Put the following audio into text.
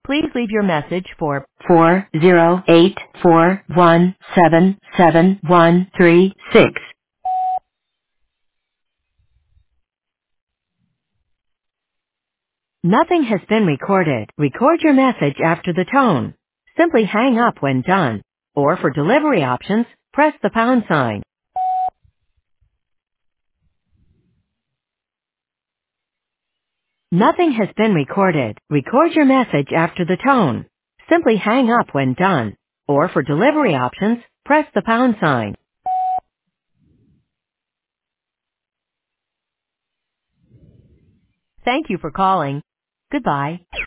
Please leave your message for 40841777136. Nothing has been recorded. Record your message after the tone. Simply hang up when done. Or for delivery options, press the pound sign. Nothing has been recorded. Record your message after the tone. Simply hang up when done. Or for delivery options, press the pound sign. Thank you for calling. Goodbye.